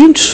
Pincz.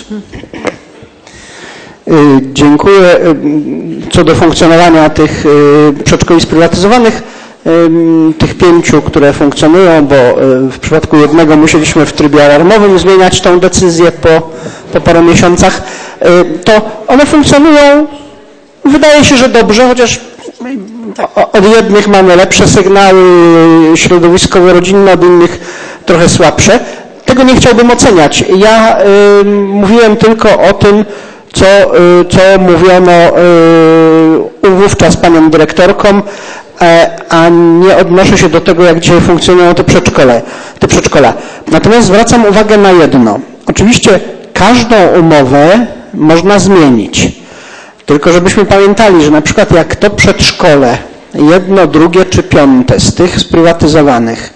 Dziękuję. Co do funkcjonowania tych przedszkoli sprywatyzowanych, tych 5, które funkcjonują, bo w przypadku jednego musieliśmy w trybie alarmowym zmieniać tą decyzję po paru miesiącach, to one funkcjonują, wydaje się, że dobrze, chociaż od jednych mamy lepsze sygnały środowiskowo-rodzinne, od innych trochę słabsze. Tego nie chciałbym oceniać. Ja mówiłem tylko o tym, co mówiono wówczas paniom dyrektorkom, a nie odnoszę się do tego, jak dzisiaj funkcjonują te przedszkola. Natomiast zwracam uwagę na jedno. Oczywiście każdą umowę można zmienić. Tylko żebyśmy pamiętali, że na przykład jak to przedszkole, 1, 2 czy 5 z tych sprywatyzowanych,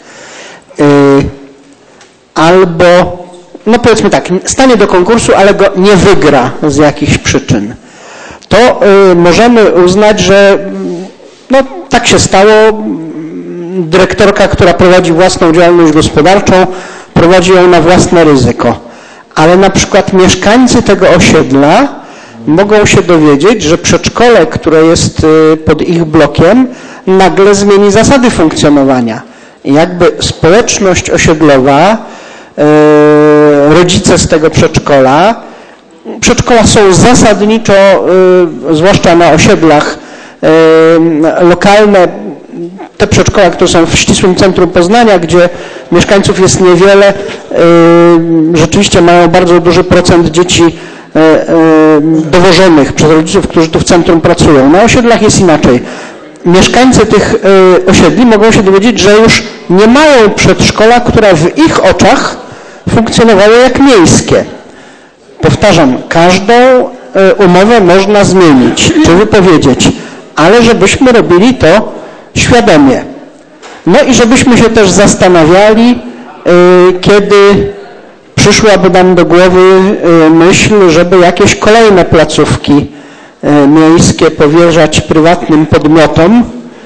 albo, no powiedzmy tak, stanie do konkursu, ale go nie wygra z jakichś przyczyn, to możemy uznać, że no tak się stało, dyrektorka, która prowadzi własną działalność gospodarczą, prowadzi ją na własne ryzyko. Ale na przykład mieszkańcy tego osiedla mogą się dowiedzieć, że przedszkole, które jest pod ich blokiem, nagle zmieni zasady funkcjonowania. I jakby społeczność osiedlowa, rodzice z tego przedszkola są zasadniczo, zwłaszcza na osiedlach, lokalne, te przedszkola, które są w ścisłym centrum Poznania, gdzie mieszkańców jest niewiele, rzeczywiście mają bardzo duży procent dzieci dowożonych przez rodziców, którzy tu w centrum pracują. Na osiedlach jest inaczej. Mieszkańcy tych osiedli mogą się dowiedzieć, że już nie mają przedszkola, które w ich oczach funkcjonowało jak miejskie. Powtarzam, każdą umowę można zmienić czy wypowiedzieć, ale żebyśmy robili to świadomie. No i żebyśmy się też zastanawiali, kiedy przyszłaby nam do głowy myśl, żeby jakieś kolejne placówki miejskie powierzać prywatnym podmiotom,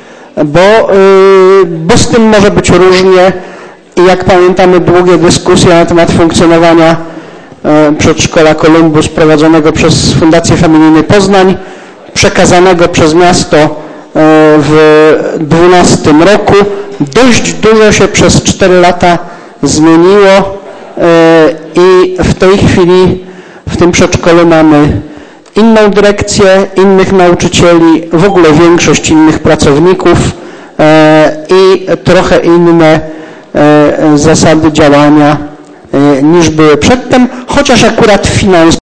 bo z tym może być różnie i jak pamiętamy długie dyskusje na temat funkcjonowania przedszkola Kolumbus prowadzonego przez Fundację Familijny Poznań, przekazanego przez miasto w 2012 roku. Dość dużo się przez 4 lata zmieniło i w tej chwili w tym przedszkolu mamy inną dyrekcję, innych nauczycieli, w ogóle większość innych pracowników i trochę inne zasady działania niż były przedtem, chociaż akurat finansowo